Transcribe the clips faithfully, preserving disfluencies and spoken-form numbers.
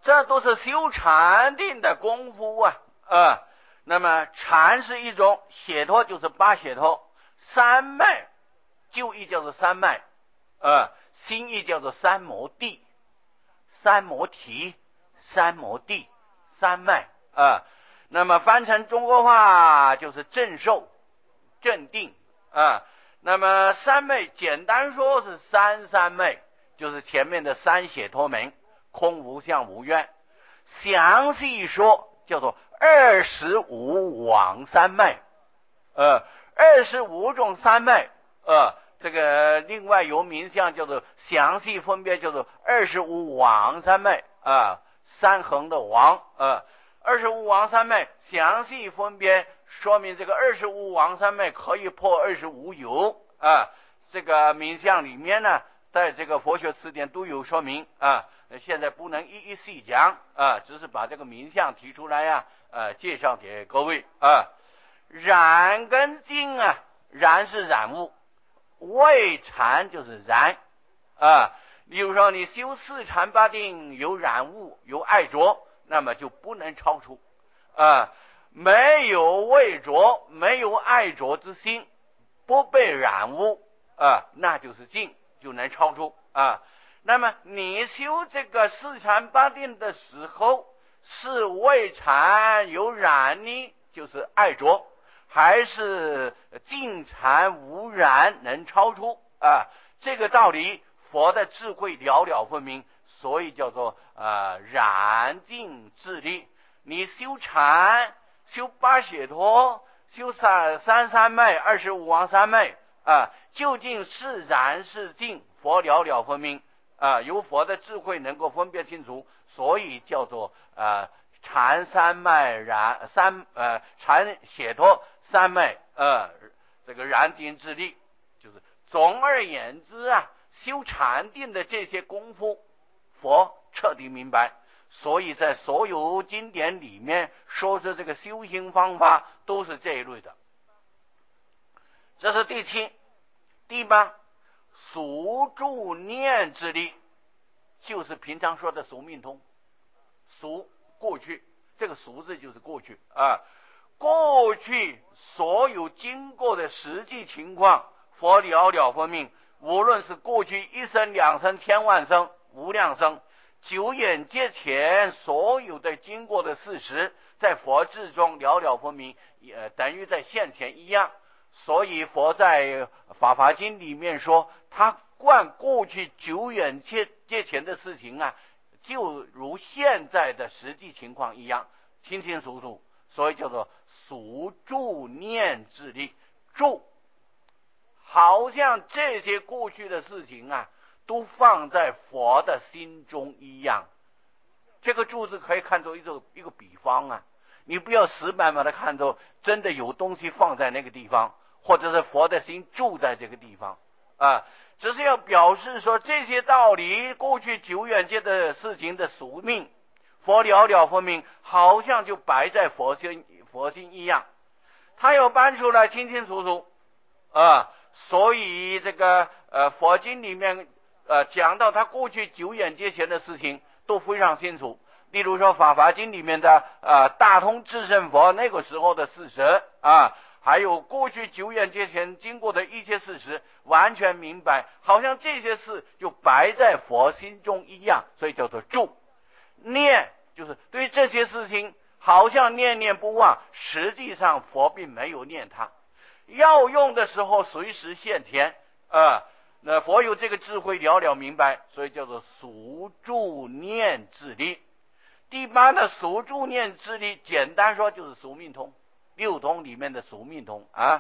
这都是修禅定的功夫啊。呃，那么禅是一种，解脱就是八解脱，三昧就义叫做三昧，呃，心意叫做三摩地、三摩提、三摩地、三昧啊、呃。那么翻成中国话就是正受、正定啊、呃。那么三昧简单说是三三昧，就是前面的三解脱门，空无相无愿。详细说叫做二十五往三昧，呃，二十五种三昧，呃，这个另外有名相叫做详细分别叫做二十五往三昧啊、呃，三横的往，呃，二十五往三昧详细分别说明这个二十五往三昧可以破二十五有啊、呃，这个名相里面呢，在这个佛学词典都有说明啊。呃现在不能一一细讲啊，只是把这个名相提出来呀、啊，呃，介绍给各位啊。染跟净啊，染是染物，未禅就是染啊。比如说你修四禅八定有染物有爱着，那么就不能超出啊。没有未着没有爱着之心，不被染污啊，那就是净，就能超出啊。那么你修这个四禅八定的时候，是未禅有染呢，就是爱着，还是净禅无染能超出啊？这个道理佛的智慧了了分明，所以叫做呃染净自立。你修禅修八解脱修三三三昧二十五王三昧啊，究竟是染是净，佛了了分明啊，由佛的智慧能够分别清楚，所以叫做呃禅三昧染三呃禅解脱三昧呃这个染净之力。就是总而言之啊，修禅定的这些功夫佛彻底明白，所以在所有经典里面说的这个修行方法都是这一类的。这是第七。第八，俗住念之力，就是平常说的俗命通。俗过去，这个俗字就是过去啊，过去所有经过的实际情况佛了了分明，无论是过去一生两生千万生无量生，九眼界前所有的经过的事实，在佛智中了了分明，也等于在现前一样。所以佛在法华经里面说，他观过去九眼界界前的事情啊，就如现在的实际情况一样，清清楚楚，所以叫做俗住念之力。住好像这些过去的事情啊，都放在佛的心中一样。这个住字可以看作一个一个比方啊，你不要死板把它看作真的有东西放在那个地方，或者是佛的心住在这个地方啊，只是要表示说这些道理，过去久远界的事情的宿命，佛了了分明，好像就摆在佛心佛心一样，他要搬出来清清楚楚啊。所以这个呃佛经里面呃讲到他过去久远界前的事情都非常清楚。例如说法华经里面的呃大通智胜佛那个时候的事实啊，还有过去久远界前经过的一切事实，完全明白，好像这些事就摆在佛心中一样，所以叫做住。念就是对这些事情好像念念不忘，实际上佛并没有念它，要用的时候随时现前啊。那佛有这个智慧了了明白，所以叫做俗住念之力。第八的俗住念之力，简单说就是俗命通，六通里面的俗命通啊。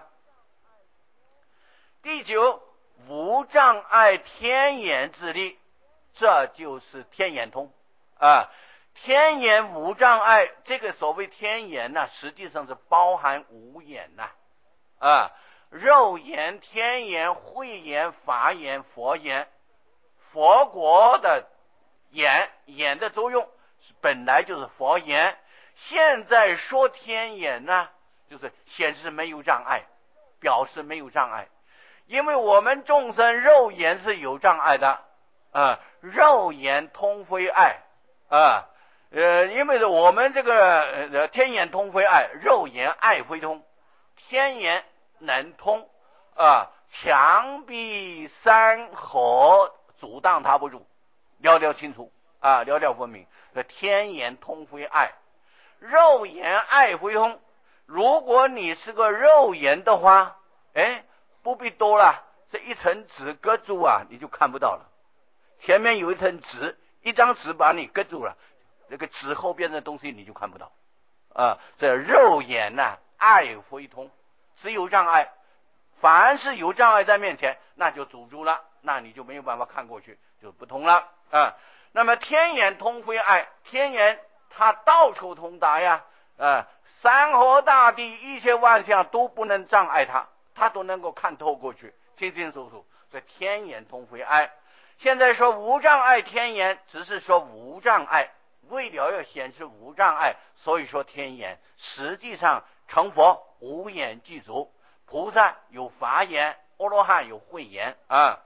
第九，无障碍天眼之力，这就是天眼通啊。天眼无障碍，这个所谓天眼呢、啊，实际上是包含五眼呐 啊, 啊，肉眼、天眼、慧眼、法眼、佛眼。佛国的眼，眼的作用本来就是佛眼，现在说天眼呢，就是显示没有障碍，表示没有障碍。因为我们众生肉眼是有障碍的啊，肉眼通非爱啊。 呃，因为我们这个呃天眼通非爱，肉眼爱非通。天眼能通啊，墙壁山河阻挡他不住，了了清楚啊，了了分明。这天眼通非爱，肉眼爱非通。如果你是个肉眼的话，哎，不必多了，这一层纸隔住啊，你就看不到了。前面有一层纸，一张纸把你隔住了，这个纸后边的东西你就看不到啊。这肉眼呢、啊，爱非通，是有障碍。凡是有障碍在面前，那就阻住了，那你就没有办法看过去，就不通了啊。那么天眼通非爱，天眼它到处通达呀，啊，山河大地一切万象都不能障碍它，它都能够看透过去，清清楚楚。所以天眼通非爱。现在说无障碍天眼，只是说无障碍，为了要显示无障碍，所以说天眼。实际上成佛无眼具足，菩萨有法眼，阿罗汉有慧眼啊。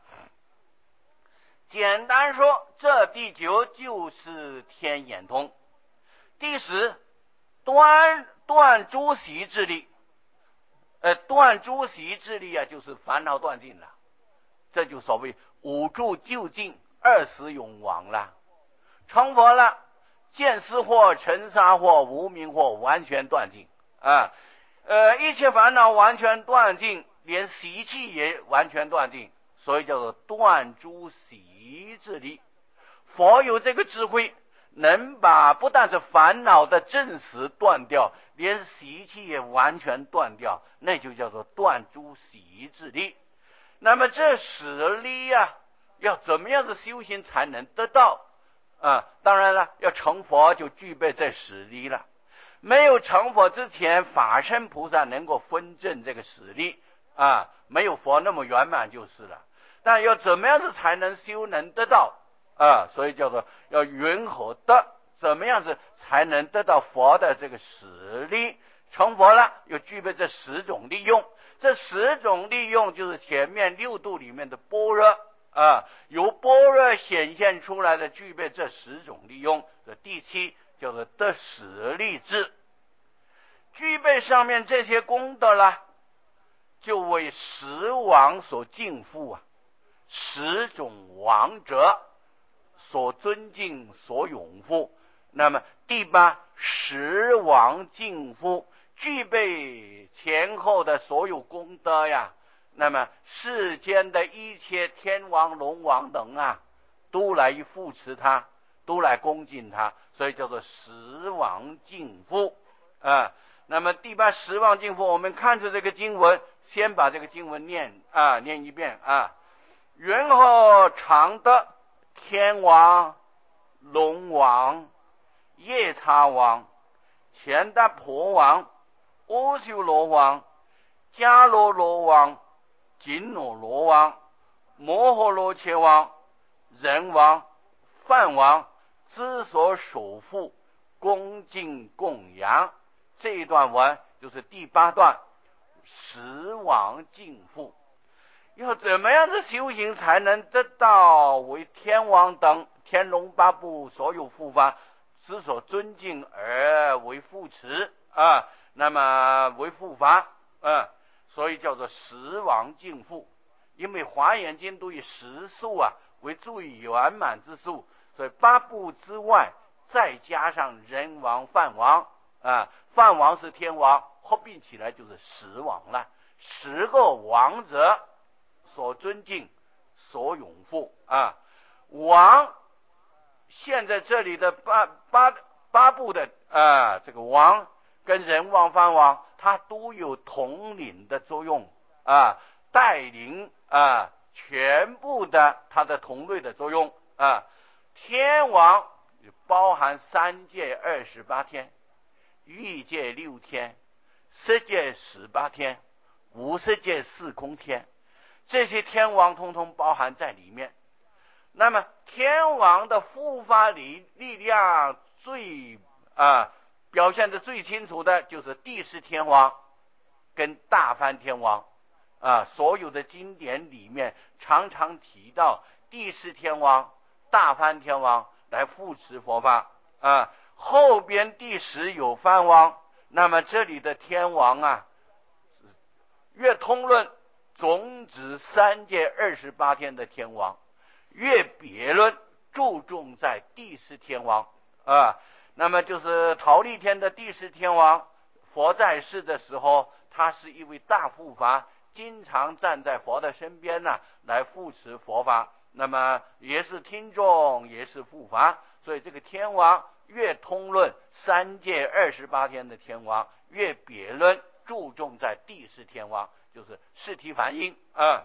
简单说，这第九就是天眼通。第十，断断诸习之力。呃，断诸习之力啊，就是烦恼断尽了，这就所谓五住究竟，二死永亡了。成佛了，见思惑、尘沙惑、无明惑完全断尽啊，呃，一切烦恼完全断尽，连习气也完全断尽，所以叫做断诸习之力。佛有这个智慧，能把不但是烦恼的正死断掉，连习气也完全断掉，那就叫做断诸习之力。那么这十力呀、啊，要怎么样的修行才能得到啊？当然了，要成佛就具备这十力了。没有成佛之前，法身菩萨能够分证这个十力啊，没有佛那么圆满就是了。但要怎么样子才能修能得到啊？所以叫做要云和得，怎么样子才能得到佛的这个实力？成佛了，又具备这十种利用。这十种利用就是前面六度里面的般若啊，由般若显现出来的，具备这十种利用。这第七叫做得十力智，具备上面这些功德了，就为十王所敬附啊，十种王者所尊敬、所拥护。那么第八，十王敬附，具备前后的所有功德呀。那么世间的一切天王、龙王等啊，都来扶持他，都来恭敬他，所以叫做十王敬附啊。那么第八十王敬附，我们看着这个经文，先把这个经文念啊，念一遍啊。云何常得天王、龙王、夜叉王、乾达婆王、阿修罗王、迦罗罗王、紧罗罗王、摩诃罗伽王、人王、梵王之所守护、恭敬供养。这一段文就是第八段，十王敬附。要怎么样的修行才能得到为天王等天龙八部所有护法之所尊敬而为护持啊？那么为护法啊，所以叫做十王敬附。因为华严经都以十数啊为最圆满之数，所以八部之外再加上人王、梵王啊，梵王是天王，合并起来就是十王了。十个王者所尊敬、所拥护啊。王现在这里的八八八部的啊，这个王跟人王、梵王，它都有统领的作用啊，带领啊全部的它的同类的作用啊。天王包含三界二十八天，欲界六天，色界十八天，无色界四空天，这些天王通通包含在里面。那么天王的护法力力量最啊表现的最清楚的就是地释天王跟大梵天王啊，所有的经典里面常常提到地释天王、大梵天王来护持佛法啊。 后边第十有藩王，那么这里的天王啊，越通论总指三界二十八天的天王，越别论注重在第十天王啊。那么就是忉利天的第十天王，佛在世的时候，他是一位大护法，经常站在佛的身边呢、啊，来护持佛法。那么也是听众，也是护法，所以这个天王越通论三界二十八天的天王，越别论注重在第十天王，就是释提梵音啊。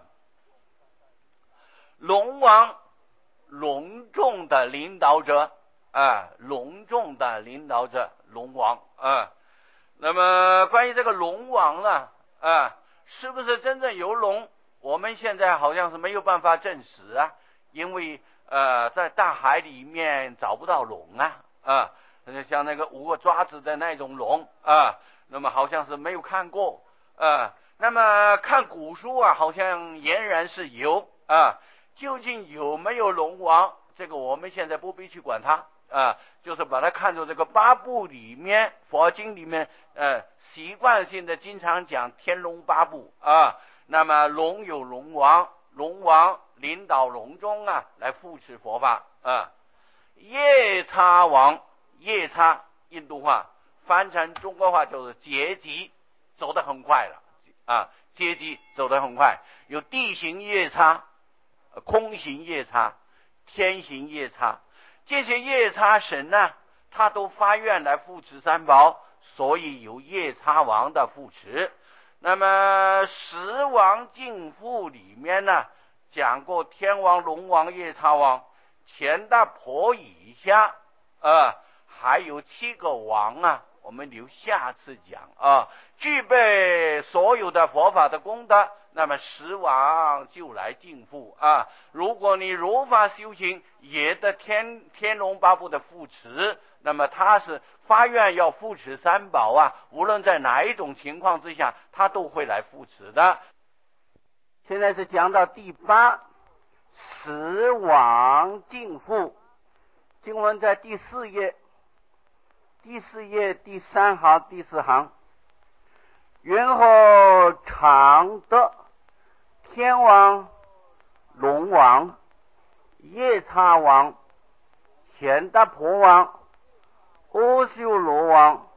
龙王隆重的领导者啊，隆重的领导者，龙王啊。那么关于这个龙王呢啊，是不是真正有龙？我们现在好像是没有办法证实啊，因为呃在大海里面找不到龙啊啊，像那个五个爪子的那种龙啊，那么好像是没有看过啊。那么看古书啊，好像俨然是有啊。究竟有没有龙王？这个我们现在不必去管它啊，就是把它看作这个八部里面，佛经里面呃习惯性的经常讲天龙八部啊。那么龙有龙王，龙王领导龙中啊，来扶持佛法啊。夜叉王，夜叉印度话翻成中国话就是阶级，走得很快了啊，阶级走得很快，有地行夜叉、空行夜叉、天行夜叉，这些夜叉神呢、啊，他都发愿来扶持三宝，所以有夜叉王的扶持。那么十王敬父里面呢，讲过天王、龙王、夜叉王，钱大婆以下呃还有七个王啊，我们留下次讲啊。具备所有的佛法的功德，那么十王就来敬父啊。如果你如法修行，也得天天龙八部的扶持，那么他是发愿要扶持三宝啊，无论在哪一种情况之下，他都会来扶持的。现在是讲到第八，十王敬父，经文在第四页，第四页第三行第四行。云后常德天王、龙王、夜叉王、钱大婆王、阿修罗王、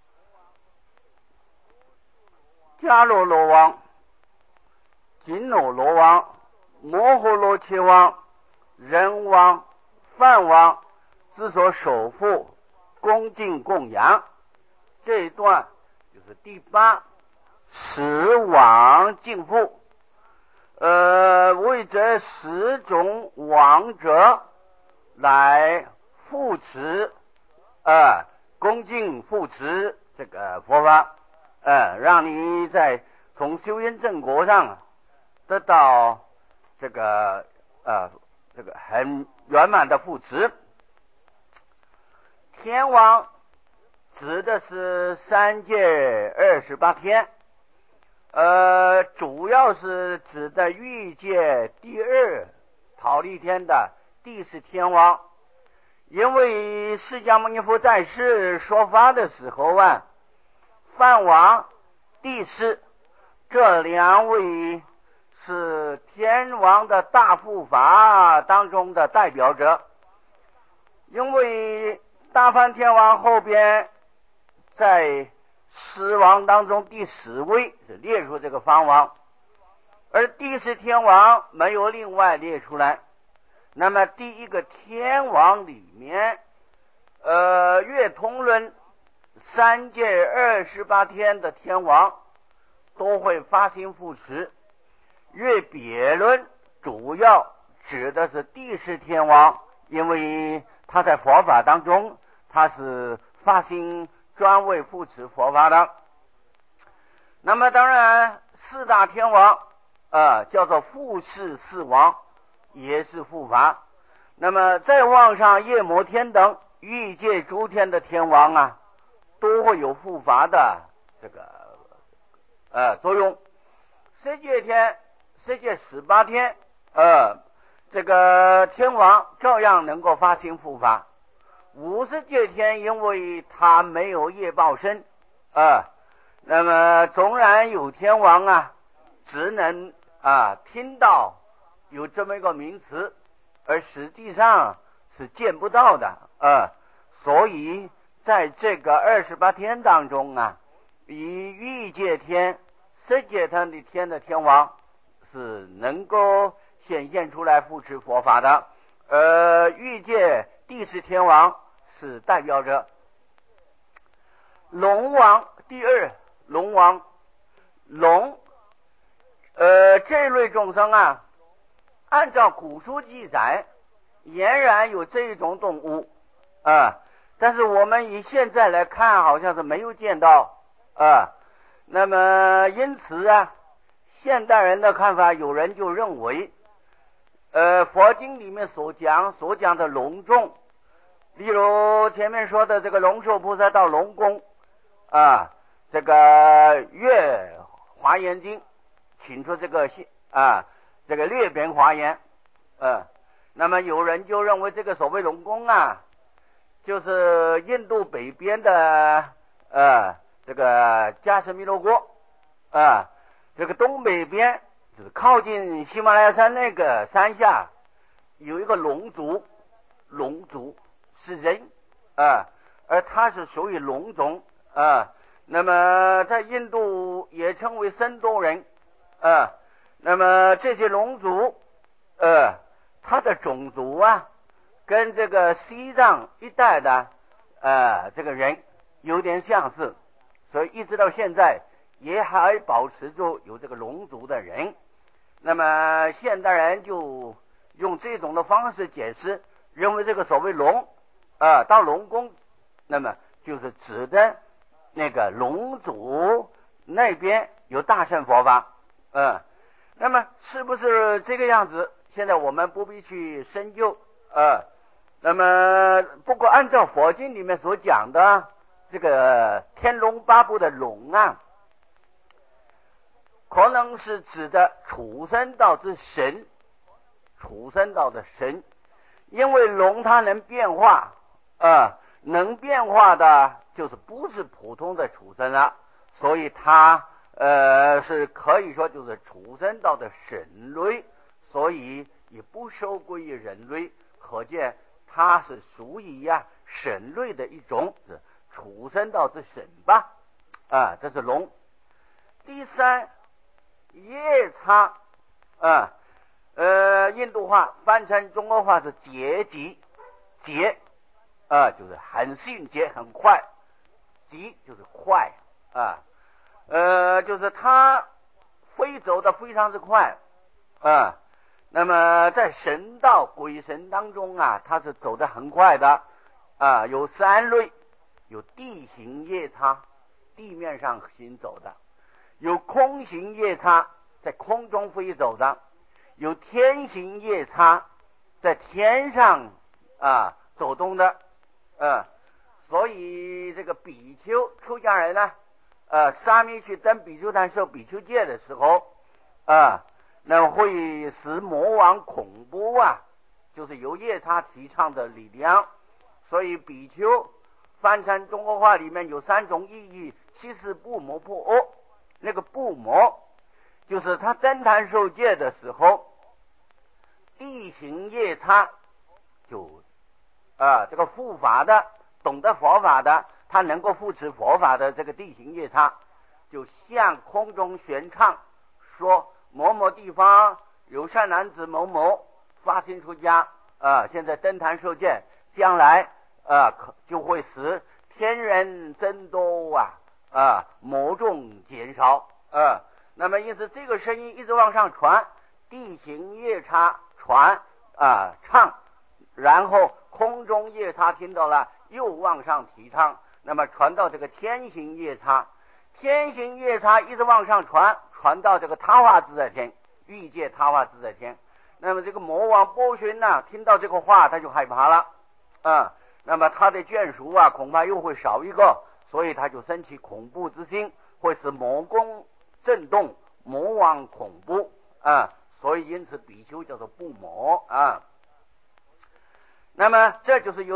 迦罗罗王、紧罗罗王、摩诃罗伽王、人王、梵王之所守护、恭敬供养。这一段就是第八十王敬父，呃，为这十种王者来扶持，呃，恭敬扶持这个佛法，呃，让你在从修因正果上得到这个呃这个很圆满的扶持。天王指的是三界二十八天。呃，主要是指的欲界第二忉利天的第十天王，因为释迦牟尼佛在世说法的时候啊，梵王、帝释这两位是天王的大护法当中的代表者，因为大梵天王后边在十王当中第十位是列出这个梵王，而第十天王没有另外列出来。那么第一个天王里面，呃，月通论三界二十八天的天王都会发心扶持，月别论主要指的是第十天王，因为他在佛法当中他是发心专为扶持佛法的。那么当然四大天王呃，叫做护世四王，也是护法。那么再往上夜摩天等欲界诸天的天王啊，都会有护法的这个呃作用。十界天、十界十八天呃这个天王照样能够发心护法。 五十界天，因为他没有业报身啊，那么纵然有天王啊，只能啊听到有这么一个名词，而实际上是见不到的啊。所以在这个二十八天当中啊，以欲界天、色界天的天的天王是能够显现出来扶持佛法的，呃，欲界地势天王是代表着龙王。第二，龙王，龙，呃，这类众生啊，按照古书记载，俨然有这一种动物啊，但是我们以现在来看，好像是没有见到啊。那么因此啊，现代人的看法，有人就认为，呃，佛经里面所讲所讲的隆重，例如前面说的这个龙寿菩萨到龙宫啊，这个月华严经请出这个啊这个略编华严，呃，那么有人就认为这个所谓龙宫啊，就是印度北边的呃这个迦什弥罗国啊，这个东北边就是靠近喜马拉雅山那个山下有一个龙族，龙族是人啊，而它是属于龙种啊。那么在印度也称为僧多人啊。那么这些龙族呃它的种族啊，跟这个西藏一带的呃这个人有点相似，所以一直到现在也还保持住有这个龙族的人。那么现代人就用这种的方式解释，认为这个所谓龙啊到龙宫，那么就是指的那个龙族那边有大乘佛法，嗯，那么是不是这个样子？现在我们不必去深究，呃，那么不过按照佛经里面所讲的这个天龙八部的龙啊，可能是指的畜生道之神，畜生道的神，因为龙它能变化，呃，能变化的就是不是普通的畜生了，所以它呃是可以说就是畜生道的神类，所以也不收归于人类，可见它是属于呀、啊、神类的一种，是畜生道之神吧，啊，这是龙。第三，夜叉啊，呃，印度话翻成中国话是节吉，节啊就是很迅捷很快，急就是快啊，呃，就是它飞走的非常之快啊。那么在神道鬼神当中啊，它是走得很快的啊，有三类，有地行夜叉，地面上行走的；有空行夜叉，在空中飞走的；有天行夜叉，在天上啊走动的。啊，所以这个比丘出家人呢，呃，沙弥去登比丘坛受比丘戒的时候啊，那会使魔王恐怖啊，就是由夜叉提倡的力量。所以比丘翻成中国话里面有三种意义，其实不魔不恶，那个不魔就是他登坛受戒的时候，地行夜叉就啊这个护法的懂得佛法的，他能够扶持佛法的这个地行夜叉，就向空中旋唱说某某地方有善男子某某发心出家啊，现在登坛受戒，将来啊就会使天人增多啊啊魔众减少啊。那么因此这个声音一直往上传，地行夜叉传啊唱，然后空中夜叉听到了又往上提倡，那么传到这个天行夜叉，天行夜叉一直往上传，传到这个他化自在天，欲界他化自在天。那么这个魔王波旬呢，听到这个话他就害怕了啊，那么他的眷属啊恐怕又会少一个，所以他就生起恐怖之心，会使魔宫震动，魔王恐怖啊，所以因此比丘叫做不魔啊。那么这就是由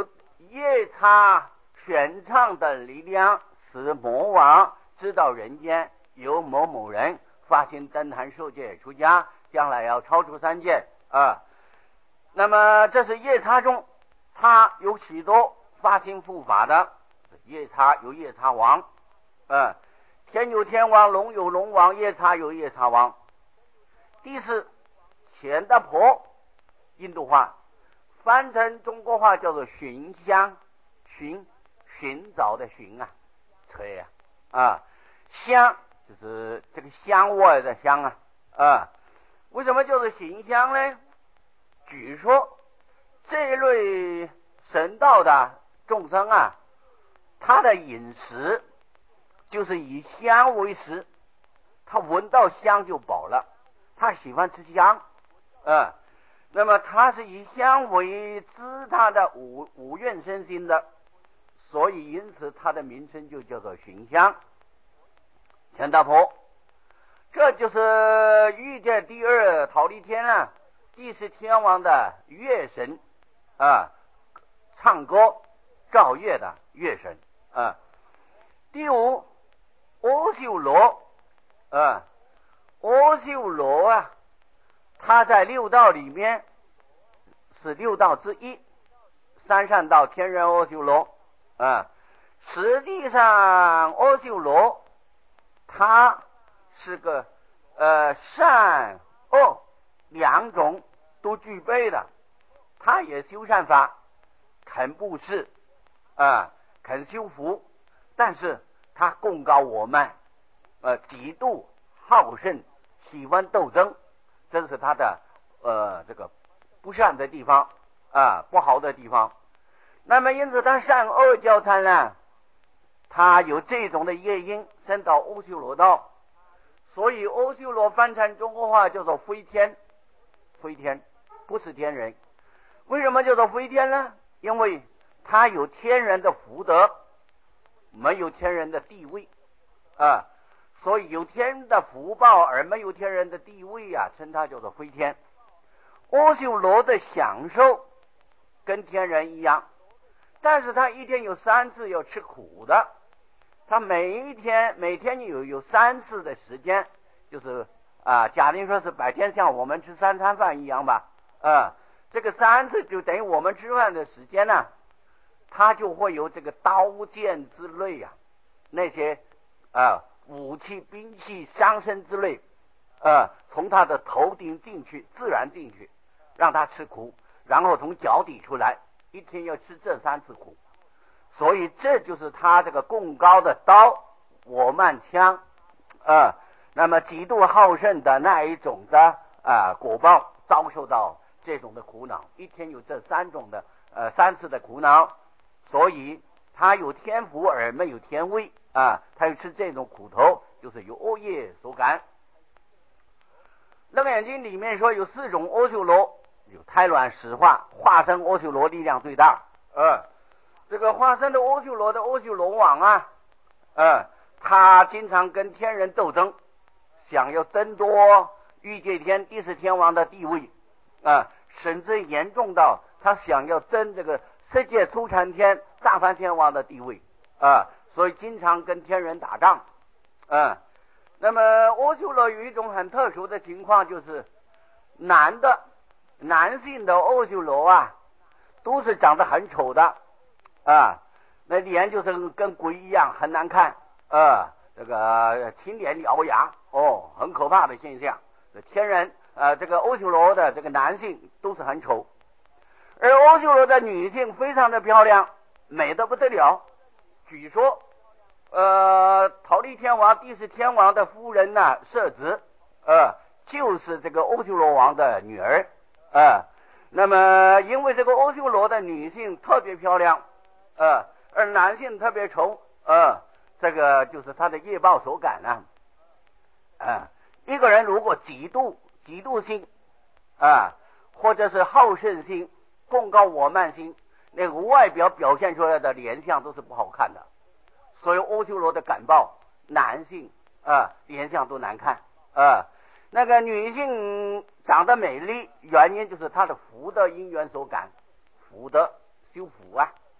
夜叉玄奘的力量使魔王知道人间有某某人发心登坛受戒出家，将来要超出三界啊。那么这是夜叉中，他有许多发心护法的。夜叉有夜叉王，啊，天有天王，龙有龙王，夜叉有夜叉王。第四，钱的婆，印度话翻成中国话叫做寻香，寻寻找的寻啊，吹啊啊，香就是这个香味的香啊啊，为什么叫做寻香呢？据说这一类神道的众生啊，他的饮食就是以香为食，他闻到香就饱了，他喜欢吃香啊。那么他是以香为滋他的五五蕴身心的，所以因此他的名称就叫做寻香。钱大婆，这就是欲界第二忉利天啊，第十天王的乐神啊，唱歌照乐的乐神啊。第五，阿修罗啊，阿修罗啊，他在六道里面是六道之一，三善道、天人阿修罗啊。实际上阿修罗他是个呃善恶两种都具备的，他也修善法，肯布施啊，肯修福，但是他贡高我慢，呃，嫉妒好胜，喜欢斗争，这是他的呃这个不善的地方啊，不好的地方。那么因此他善恶交参呢，他有这种的业因升到阿修罗道，所以阿修罗翻成中国话叫做飞天，飞天不是天人。为什么叫做飞天呢？因为他有天人的福德，没有天人的地位啊，所以有天人的福报而没有天人的地位啊，称它叫做飞天。阿修罗的享受跟天人一样，但是他一天有三次要吃苦的，他每一天每天有有三次的时间，就是啊，假定说是白天像我们吃三餐饭一样吧，啊，这个三次就等于我们吃饭的时间呢、啊，他就会有这个刀剑之类啊，那些啊武器兵器伤身之类，啊，从他的头顶进去，自然进去，让他吃苦，然后从脚底出来，一天要吃这三次苦。所以这就是他这个贡高的刀我慢枪啊，那么极度好胜的那一种的啊果报，遭受到这种的苦恼，一天有这三种的呃三次的苦恼，所以他有天福而没有天威啊，他又吃这种苦头，就是由恶业所感。楞严经里面说有四种阿修罗，有胎卵石化化身阿修罗力量最大，呃这个化身的阿修罗的阿修罗王啊，呃他经常跟天人斗争，想要争夺欲界天第十天王的地位啊、呃，甚至严重到他想要争这个世界初禅天大梵天王的地位啊、呃，所以经常跟天人打仗啊、呃。那么阿修罗有一种很特殊的情况，就是男的男性的阿修罗啊，都是长得很丑的啊，那脸就是跟鬼一样，很难看啊，这个青脸獠牙哦，很可怕的现象。天人呃，这个阿修罗的这个男性都是很丑，而阿修罗的女性非常的漂亮，美得不得了。据说呃，忉利天王第十天王的夫人呢，摄子呃，就是这个阿修罗王的女儿啊、呃。那么因为这个阿修罗的女性特别漂亮呃，而男性特别丑呃，这个就是他的业报所感啊。啊，一个人如果嫉妒嫉妒心啊，或者是好胜心、贡高我慢心，那个外表表现出来的脸相都是不好看的。所以阿修罗的感报，男性啊脸相都难看啊。那个女性长得美丽，原因就是她的福德因缘所感，福德修福啊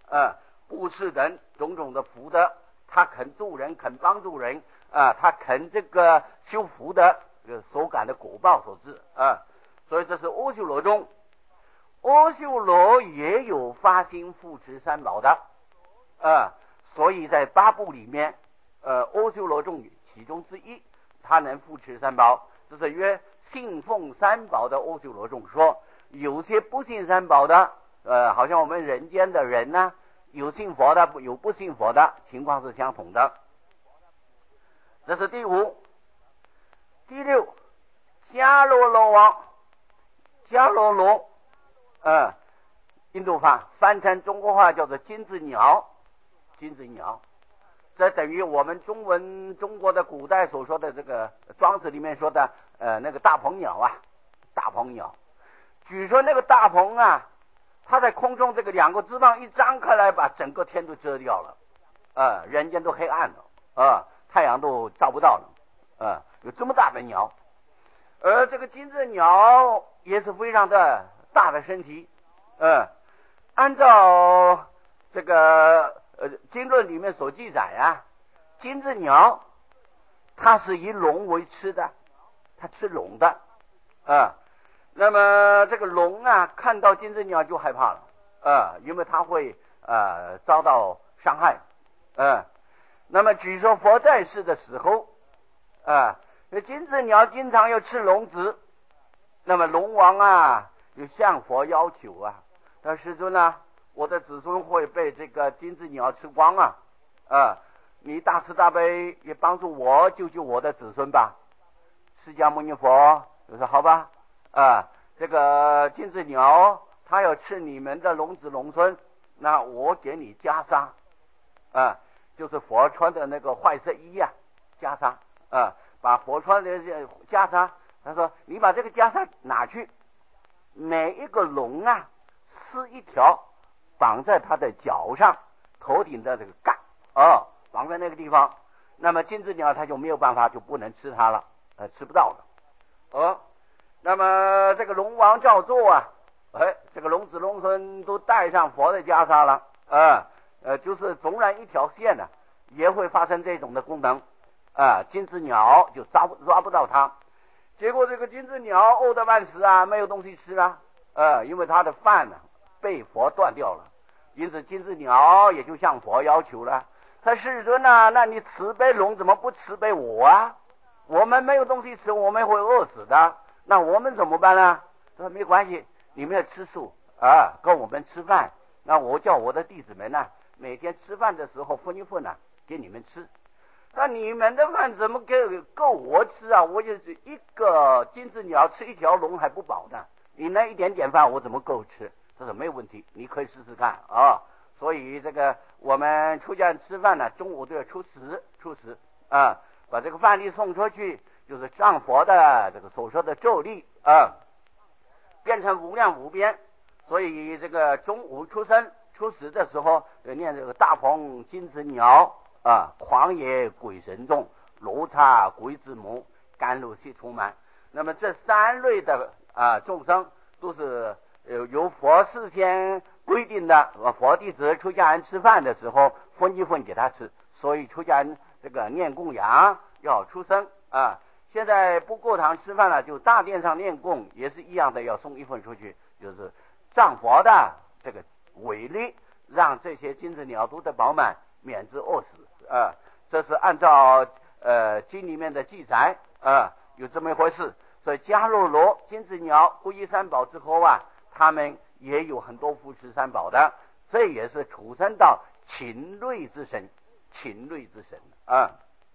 呃，布施人种种的福德，他肯助人，肯帮助人啊、呃，他肯这个修福德，这个所感的果报所致啊、呃。所以这是阿修罗中，阿修罗也有发心护持三宝的啊、呃，所以在八部里面，呃，阿修罗中其中之一，他能护持三宝。这是约信奉三宝的阿修罗中说，有些不信三宝的，呃，好像我们人间的人呢、啊，有信佛的，有不信佛的，情况是相同的。这是第五。第六，迦罗罗王，迦罗罗，呃，印度话翻成中国话叫做金翅鸟，金翅鸟。这等于我们中文中国的古代所说的这个庄子里面说的呃那个大鹏鸟啊，大鹏鸟。据说那个大鹏啊，它在空中这个两个翅膀一张开来，把整个天都遮掉了，呃，人间都黑暗了，呃，太阳都照不到了，呃，有这么大的鸟。而这个金翅鸟也是非常的大的身体，呃，按照这个呃经论里面所记载啊，金翅鸟它是以龙为吃的，它吃龙的，啊、呃，那么这个龙啊看到金翅鸟就害怕了，啊、呃，因为它会呃遭到伤害，呃，那么据说佛在世的时候，啊、呃，金翅鸟经常要吃龙子，那么龙王啊就向佛要求啊，他师尊啊，我的子孙会被这个金翅鸟吃光啊，啊、呃，你大慈大悲也帮助我救救我的子孙吧。释迦牟尼佛就说好吧，啊、呃，这个金翅鸟它要吃你们的龙子龙孙，那我给你袈裟，啊、呃，就是佛穿的那个坏色衣呀、啊，袈裟，啊、呃，把佛穿的袈裟，他说你把这个袈裟拿去，每一个龙啊撕一条绑在他的脚上，头顶的这个杠，哦，绑在那个地方，那么金翅鸟它就没有办法，就不能吃它了，呃，吃不到了，哦，那么这个龙王照做啊，哎，这个龙子龙孙都戴上佛的袈裟了，啊、呃，呃，就是纵然一条线呢、啊，也会发生这种的功能，啊、呃，金翅鸟就抓不抓不到它，结果这个金翅鸟饿得半死啊，没有东西吃啊，呃，因为它的饭呢、啊、被佛断掉了，因此金翅鸟也就向佛要求了，他世尊啊，那你慈悲龙怎么不慈悲我啊？我们没有东西吃，我们会饿死的，那我们怎么办呢？他说没关系，你们要吃素啊，跟我们吃饭，那我叫我的弟子们呢、啊，每天吃饭的时候分一份呢、啊、给你们吃。那你们的饭怎么够够我吃啊？我就是一个金翅鸟吃一条龙还不饱呢，你那一点点饭我怎么够吃？他说没有问题，你可以试试看啊。所以这个我们出家人吃饭呢，中午都要出食，出食啊，把这个饭粒送出去，就是上佛的这个所说的咒力啊，变成无量无边。所以这个中午出生出食的时候，念这个大鹏金翅鸟啊，狂野鬼神众，罗刹鬼子母，甘露系充满。那么这三类的啊众生都是呃由佛事先规定的，佛弟子出家人吃饭的时候分一份给他吃，所以出家人这个念供养要出生啊。现在不过堂吃饭了，就大殿上念供也是一样的，要送一份出去，就是仗佛的这个伟力，让这些金翅鸟都得饱满，免之饿死啊。这是按照呃经里面的记载啊，有这么一回事。所以迦罗罗金翅鸟皈依三宝之后啊，他们也有很多扶持三宝的，这也是出生到禽类之神，禽类之神啊。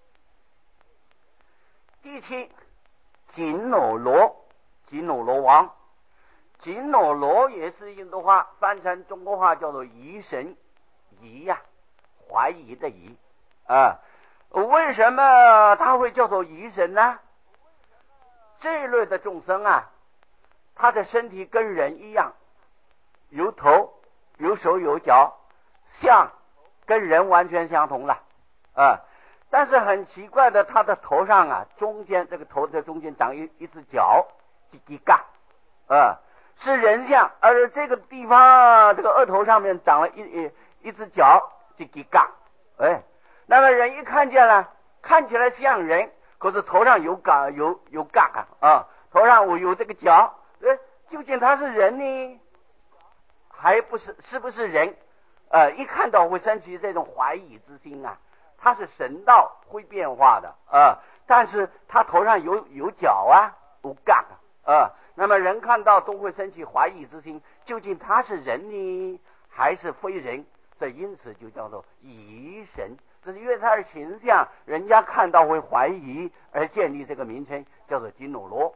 第七，紧罗罗，紧罗罗王，紧罗罗也是印度话，翻成中国话叫做疑神，疑呀、啊，怀疑的疑啊。为什么他会叫做疑神呢？这一类的众生啊，他的身体跟人一样，有头有手有脚，像跟人完全相同了啊。但是很奇怪的，他的头上啊，中间这个头的中间长一一只角，叽叽嘎啊，是人像，而这个地方这个额头上面长了一一一只脚就给杠，哎，那么人一看见了，看起来像人，可是头上有杠有有杠啊，啊，头上我有这个角，哎，究竟他是人呢，还不是是不是人？呃，一看到会升起这种怀疑之心啊。他是神道会变化的啊、呃，但是他头上有有角啊，有杠啊、呃，那么人看到都会升起怀疑之心，究竟他是人呢，还是非人？这因此就叫做疑神。这是因为他的形象，人家看到会怀疑，而建立这个名称，叫做紧努罗。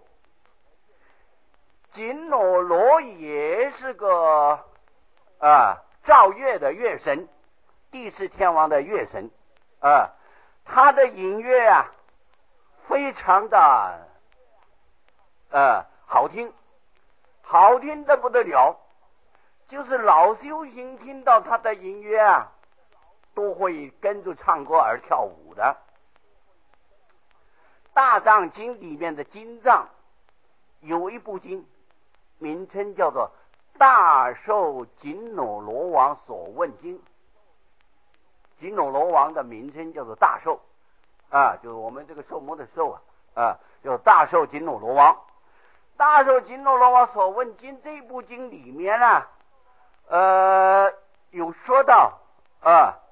紧努罗也是个啊、呃、照月的月神，地势天王的月神。啊，他的音乐啊，非常的呃好听，好听的不得了。就是老修行听到他的音乐啊，都会跟着唱歌而跳舞的。大藏经里面的经藏有一部经，名称叫做《大寿紧努罗王所问经》。紧努罗王的名称叫做大寿啊，就是我们这个寿魔的寿啊，啊，叫大寿紧努罗王。大寿紧努罗王所问经这部经里面呢、啊，呃，有说到啊，